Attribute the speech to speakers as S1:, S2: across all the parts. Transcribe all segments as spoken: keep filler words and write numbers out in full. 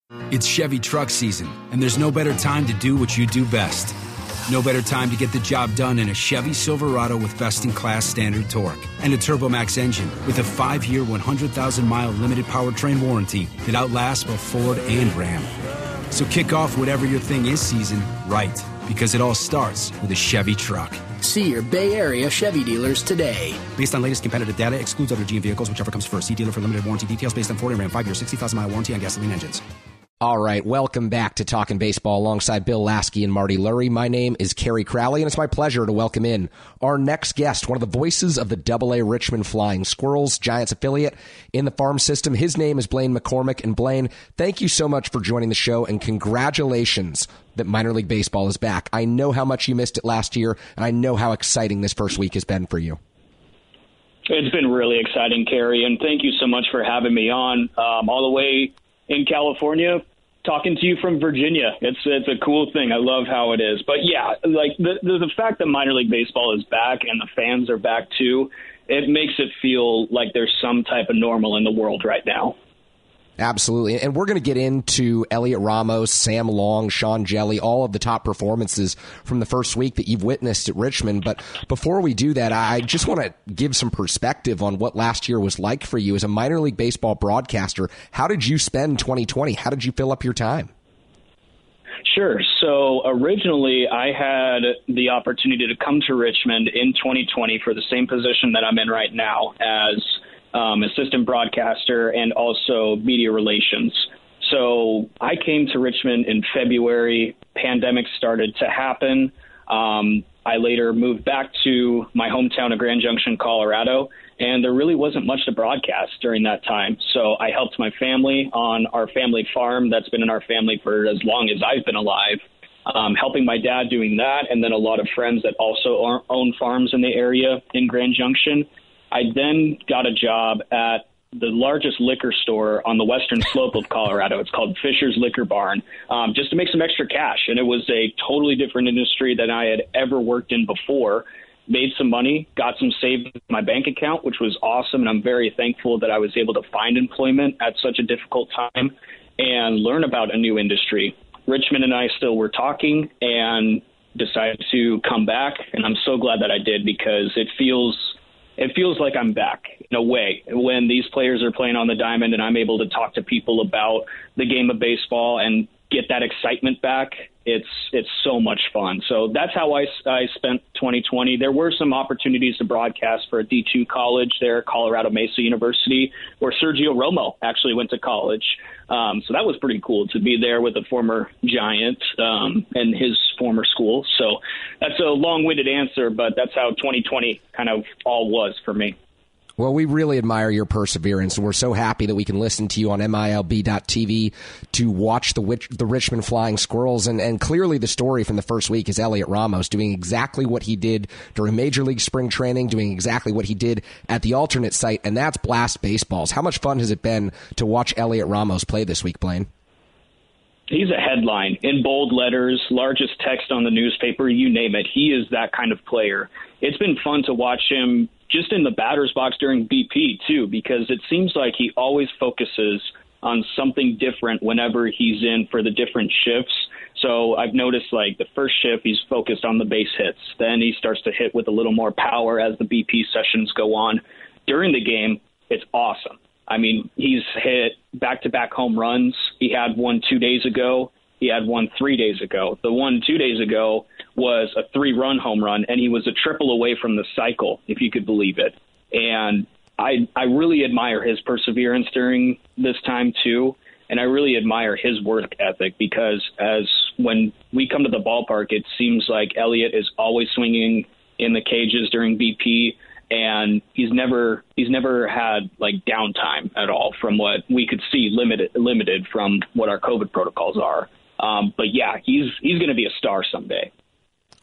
S1: It's Chevy truck season, and there's no better time to do what you do best. No better time to get the job done in a Chevy Silverado with best-in-class standard torque and a TurboMax engine with a five-year, one hundred thousand mile limited powertrain warranty that outlasts both Ford and Ram. So kick off whatever your thing is season right, because it all starts with a Chevy truck.
S2: See your Bay Area Chevy dealers today.
S1: Based on latest competitive data, excludes other G M vehicles, whichever comes first. See dealer for limited warranty details based on Ford and Ram five-year, sixty thousand mile warranty on gasoline engines.
S3: All right, welcome back to Talkin' Baseball alongside Bill Lasky and Marty Lurie. My name is Kerry Crowley, and it's my pleasure to welcome in our next guest, one of the voices of the Double A Richmond Flying Squirrels, Giants affiliate in the farm system. His name is Blaine McCormick. And Blaine, thank you so much for joining the show, and congratulations that minor league baseball is back. I know how much you missed it last year, and I know how exciting this first week has been for you.
S4: It's been really exciting, Kerry, and thank you so much for having me on um, all the way in California, talking to you from Virginia. It's it's a cool thing. I love how it is. But yeah, like the, the the fact that minor league baseball is back and the fans are back too, it makes it feel like there's some type of normal in the world right now.
S3: Absolutely. And we're going to get into Elliot Ramos, Sam Long, Sean Jelly, all of the top performances from the first week that you've witnessed at Richmond. But before we do that, I just want to give some perspective on what last year was like for you as a minor league baseball broadcaster. How did you spend twenty twenty? How did you fill up your time?
S4: Sure. So originally I had the opportunity to come to Richmond in twenty twenty for the same position that I'm in right now as Um, assistant broadcaster and also media relations. So I came to Richmond in February. Pandemic started to happen. Um, I later moved back to my hometown of Grand Junction, Colorado, and there really wasn't much to broadcast during that time. So I helped my family on our family farm that's been in our family for as long as I've been alive, um, helping my dad doing that, and then a lot of friends that also own farms in the area in Grand Junction. I then got a job at the largest liquor store on the western slope of Colorado. It's called Fisher's Liquor Barn, um, just to make some extra cash. And it was a totally different industry than I had ever worked in before. Made some money, got some saved in my bank account, which was awesome. And I'm very thankful that I was able to find employment at such a difficult time and learn about a new industry. Richmond and I still were talking and decided to come back. And I'm so glad that I did, because it feels It feels like I'm back in a way when these players are playing on the diamond and I'm able to talk to people about the game of baseball and get that excitement back. It's it's so much fun. So that's how I, I spent twenty twenty. There were some opportunities to broadcast for a D two college there, Colorado Mesa University, where Sergio Romo actually went to college. Um, so that was pretty cool to be there with a former Giant um, and his former school. So that's a long-winded answer, but that's how twenty twenty kind of all was for me.
S3: Well, we really admire your perseverance, and we're so happy that we can listen to you on M I L B dot T V to watch the the Richmond Flying Squirrels. And, and clearly the story from the first week is Elliot Ramos doing exactly what he did during Major League Spring Training, doing exactly what he did at the alternate site, and that's Blast Baseballs. How much fun has it been to watch Elliot Ramos play this week, Blaine?
S4: He's a headline in bold letters, largest text on the newspaper, you name it. He is that kind of player. It's been fun to watch him just in the batter's box during B P, too, because it seems like he always focuses on something different whenever he's in for the different shifts. So I've noticed, like, the first shift, he's focused on the base hits. Then he starts to hit with a little more power as the B P sessions go on. During the game, it's awesome. I mean, he's hit back-to-back home runs. He had one two days ago. He had one three days ago. The one two days ago was a three-run home run, and he was a triple away from the cycle, if you could believe it. And I I really admire his perseverance during this time, too. And I really admire his work ethic, because as when we come to the ballpark, it seems like Elliot is always swinging in the cages during B P, and he's never he's never had like downtime at all from what we could see limited limited from what our COVID protocols are. Um, but yeah, he's he's going to be a star someday.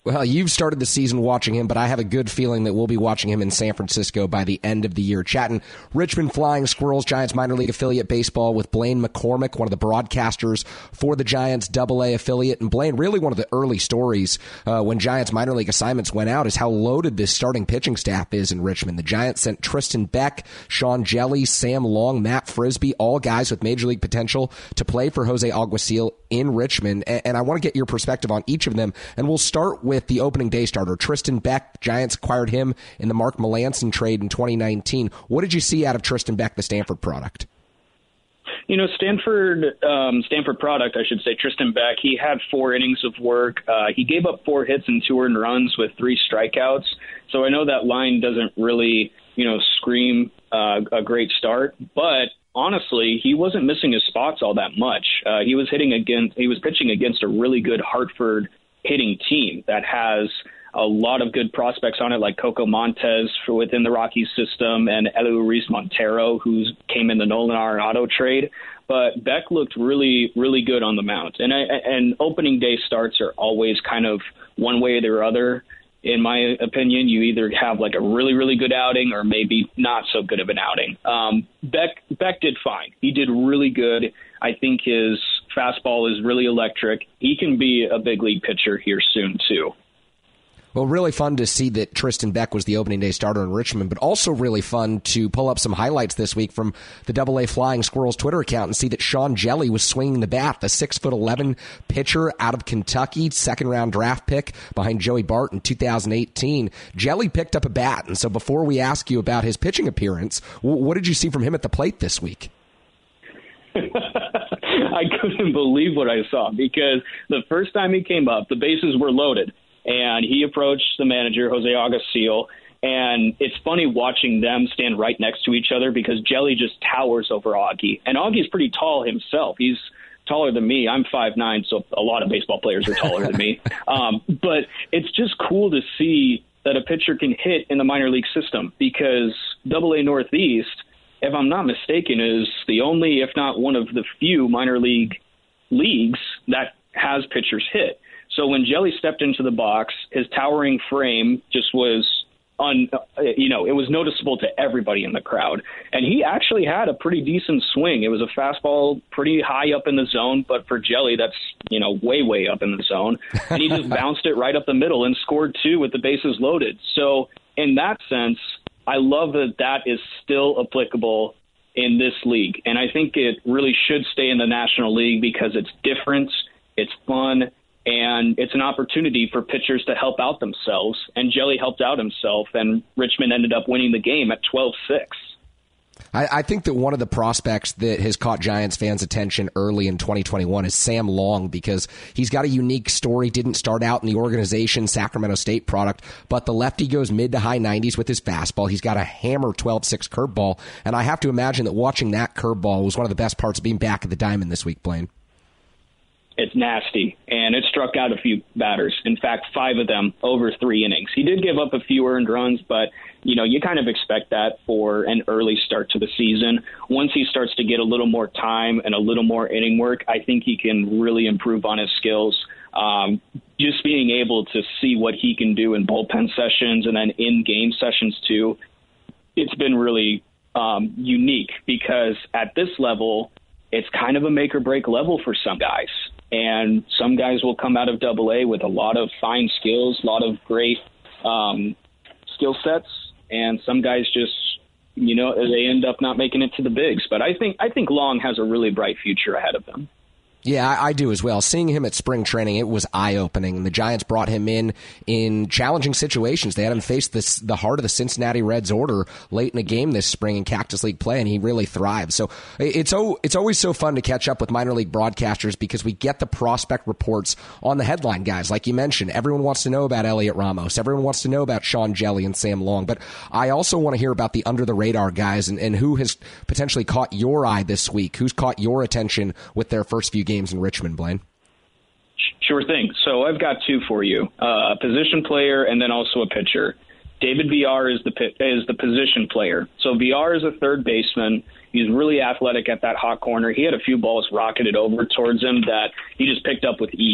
S3: Well, you've started the season watching him, but I have a good feeling that we'll be watching him in San Francisco by the end of the year. Chatting Richmond Flying Squirrels, Giants minor league affiliate baseball with Blaine McCormick, one of the broadcasters for the Giants double A affiliate. And Blaine, really one of the early stories uh, when Giants minor league assignments went out is how loaded this starting pitching staff is in Richmond. The Giants sent Tristan Beck, Sean Jelly, Sam Long, Matt Frisbee, all guys with major league potential to play for Jose Alguacil in Richmond. And, and I want to get your perspective on each of them. And we'll start with With the opening day starter, Tristan Beck. Giants acquired him in the Mark Melanson trade in twenty nineteen. What did you see out of Tristan Beck, the Stanford product?
S4: You know, Stanford um, Stanford product, I should say, Tristan Beck, he had four innings of work. Uh, he gave up four hits and two earned runs with three strikeouts. So I know that line doesn't really, you know, scream uh, a great start, but honestly, he wasn't missing his spots all that much. Uh, he was hitting against, he was pitching against a really good Hartford hitting team that has a lot of good prospects on it, like Coco Montes for within the Rockies system and Eloise Montero, who came in the Nolan Arenado trade. But Beck looked really, really good on the mound. And, and opening day starts are always kind of one way or the other. In my opinion, you either have like a really, really good outing or maybe not so good of an outing. Um, Beck Beck did fine. He did really good. I think his fastball is really electric. He can be a big league pitcher here soon, too.
S3: Well, really fun to see that Tristan Beck was the opening day starter in Richmond, but also really fun to pull up some highlights this week from the double A Flying Squirrels Twitter account and see that Sean Jelly was swinging the bat, the six foot eleven pitcher out of Kentucky, second-round draft pick behind Joey Bart in two thousand eighteen. Jelly picked up a bat, and so before we ask you about his pitching appearance, what did you see from him at the plate this week?
S4: I couldn't believe what I saw because the first time he came up, the bases were loaded. And he approached the manager, Jose Alguacil, and it's funny watching them stand right next to each other because Jelly just towers over Augie. And Augie's pretty tall himself. He's taller than me. I'm five nine, so a lot of baseball players are taller than me. Um, but it's just cool to see that a pitcher can hit in the minor league system because double A Northeast, if I'm not mistaken, is the only, if not one of the few minor league leagues that has pitchers hit. So when Jelly stepped into the box, his towering frame just was, un, you know, it was noticeable to everybody in the crowd. And he actually had a pretty decent swing. It was a fastball pretty high up in the zone, but for Jelly, that's, you know, way, way up in the zone. And he just bounced it right up the middle and scored two with the bases loaded. So in that sense, I love that that is still applicable in this league. And I think it really should stay in the National League because it's different, it's fun, and it's an opportunity for pitchers to help out themselves. And Jelly helped out himself, and Richmond ended up winning the game at twelve six.
S3: I, I think that one of the prospects that has caught Giants fans' attention early in twenty twenty-one is Sam Long because he's got a unique story. Didn't start out in the organization, Sacramento State product, but the lefty goes mid to high nineties with his fastball. He's got a hammer twelve six curveball, and I have to imagine that watching that curveball was one of the best parts of being back at the diamond this week, Blaine.
S4: It's nasty, and it struck out a few batters. In fact, five of them over three innings. He did give up a few earned runs, but, you know, you kind of expect that for an early start to the season. Once he starts to get a little more time and a little more inning work, I think he can really improve on his skills. Um, just being able to see what he can do in bullpen sessions and then in-game sessions, too, it's been really um, unique because at this level, it's kind of a make-or-break level for some guys. And some guys will come out of double A with a lot of fine skills, a lot of great um, skill sets, and some guys just, you know, they end up not making it to the bigs. But I think I think Long has a really bright future ahead of him.
S3: Yeah, I, I do as well. Seeing him at spring training, it was eye-opening. The Giants brought him in in challenging situations. They had him face this, the heart of the Cincinnati Reds order late in a game this spring in Cactus League play, and he really thrived. So it's oh, it's always so fun to catch up with minor league broadcasters because we get the prospect reports on the headline guys. Like you mentioned, everyone wants to know about Elliot Ramos. Everyone wants to know about Sean Jelly and Sam Long. But I also want to hear about the under-the-radar guys and, and who has potentially caught your eye this week, who's caught your attention with their first few games in Richmond, Blaine.
S4: Sure thing. So I've got two for you, uh, a position player and then also a pitcher. David Villar is the is the position player. So Villar is a third baseman. He's really athletic at that hot corner. He had a few balls rocketed over towards him that he just picked up with ease.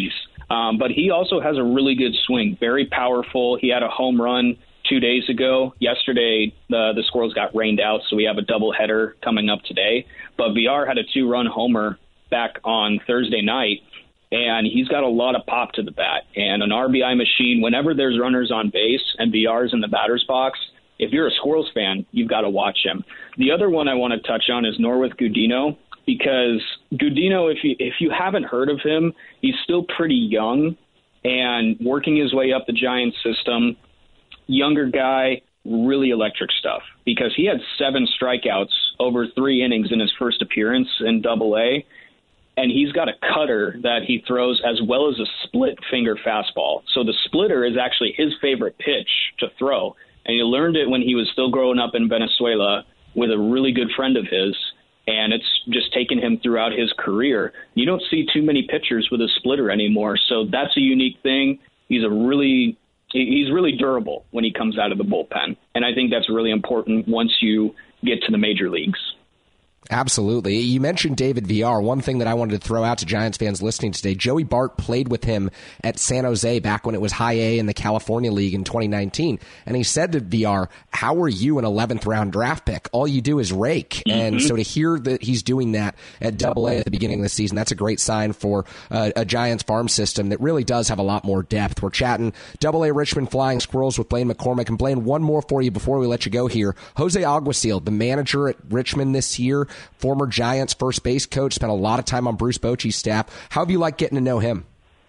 S4: Um, but he also has a really good swing, very powerful. He had a home run two days ago. Yesterday, the, the Squirrels got rained out, so we have a doubleheader coming up today. But V R had a two-run homer back on Thursday night, and he's got a lot of pop to the bat. And an R B I machine, whenever there's runners on base and V R's in the batter's box, if you're a Squirrels fan, you've got to watch him. The other one I want to touch on is Norwith Gudino, because Gudino, if you, if you haven't heard of him, he's still pretty young and working his way up the Giants system. Younger guy, really electric stuff, because he had seven strikeouts over three innings in his first appearance in Double A, and he's got a cutter that he throws as well as a split finger fastball. So the splitter is actually his favorite pitch to throw, and he learned it when he was still growing up in Venezuela with a really good friend of his, and it's just taken him throughout his career. You don't see too many pitchers with a splitter anymore, so that's a unique thing. He's a really he's really durable when he comes out of the bullpen, and I think that's really important once you get to the major leagues.
S3: Absolutely. You mentioned David V R. One thing that I wanted to throw out to Giants fans listening today, Joey Bart played with him at San Jose back when it was high A in the California League in twenty nineteen. And he said to V R, how are you an eleventh round draft pick? All you do is rake. Mm-hmm. And so to hear that he's doing that at Double A at the beginning of the season, that's a great sign for uh, a Giants farm system that really does have a lot more depth. We're chatting Double A Richmond Flying Squirrels with Blaine McCormick. And Blaine, one more for you before we let you go here. Jose Alguacil, the manager at Richmond this year, former Giants first base coach, spent a lot of time on Bruce Bochy's staff. How have you liked getting to know him?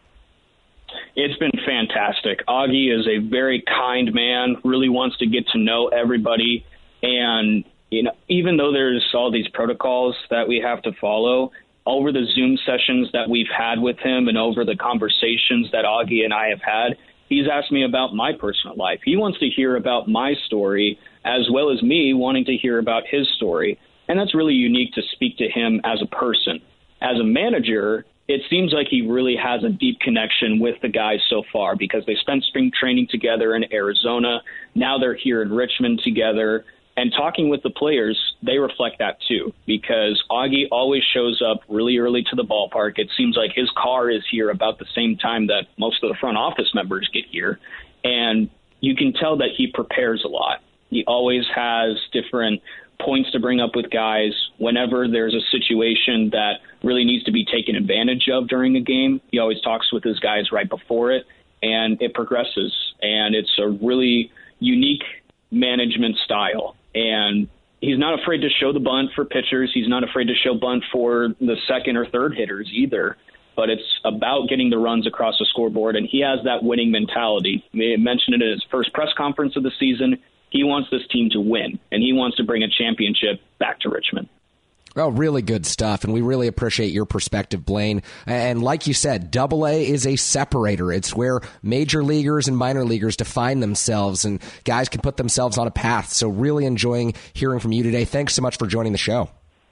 S4: It's been fantastic. Augie is a very kind man, really wants to get to know everybody. And, you know, even though there's all these protocols that we have to follow, over the Zoom sessions that we've had with him and over the conversations that Augie and I have had, he's asked me about my personal life. He wants to hear about my story as well as me wanting to hear about his story. And that's really unique to speak to him as a person. As a manager, it seems like he really has a deep connection with the guys so far because they spent spring training together in Arizona. Now they're here in Richmond together. And talking with the players, they reflect that too, because Augie always shows up really early to the ballpark. It seems like his car is here about the same time that most of the front office members get here. And you can tell that he prepares a lot. He always has different points to bring up with guys whenever there's a situation that really needs to be taken advantage of during a game. He always talks with his guys right before it, and it progresses. And it's a really unique management style. And he's not afraid to show the bunt for pitchers. He's not afraid to show bunt for the second or third hitters either. But it's about getting the runs across the scoreboard, and he has that winning mentality. He mentioned it in his first press conference of the season. He wants this team to win, and he wants to bring a championship back to Richmond.
S3: Oh, really good stuff, and we really appreciate your perspective, Blaine. And like you said, Double A is a separator. It's where major leaguers and minor leaguers define themselves, and guys can put themselves on a path. So really enjoying hearing from you today. Thanks so much for joining the show.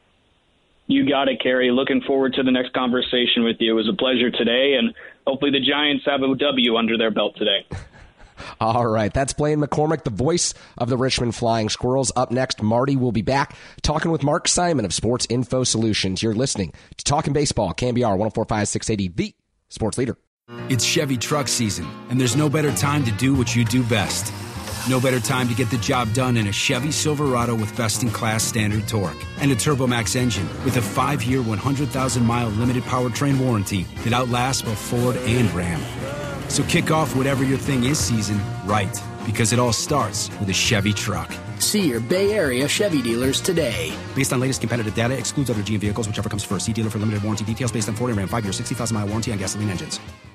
S4: You got it, Kerry. Looking forward to the next conversation with you. It was a pleasure today, and hopefully the Giants have a W under their belt today.
S3: All right, that's Blaine McCormick, the voice of the Richmond Flying Squirrels. Up next, Marty will be back talking with Mark Simon of Sports Info Solutions. You're listening to Talking Baseball, K M B R one oh four point five, six eighty, the sports leader.
S1: It's Chevy truck season, and there's no better time to do what you do best. No better time to get the job done in a Chevy Silverado with best-in-class standard torque and a TurboMax engine with a five-year, one hundred thousand mile limited powertrain warranty that outlasts both Ford and Ram. So kick off whatever your thing is season right, because it all starts with a Chevy truck.
S2: See your Bay Area Chevy dealers today.
S1: Based on latest competitive data, excludes other G M vehicles, whichever comes first. See dealer for limited warranty details based on Ford and Ram five-year, sixty thousand mile warranty on gasoline engines.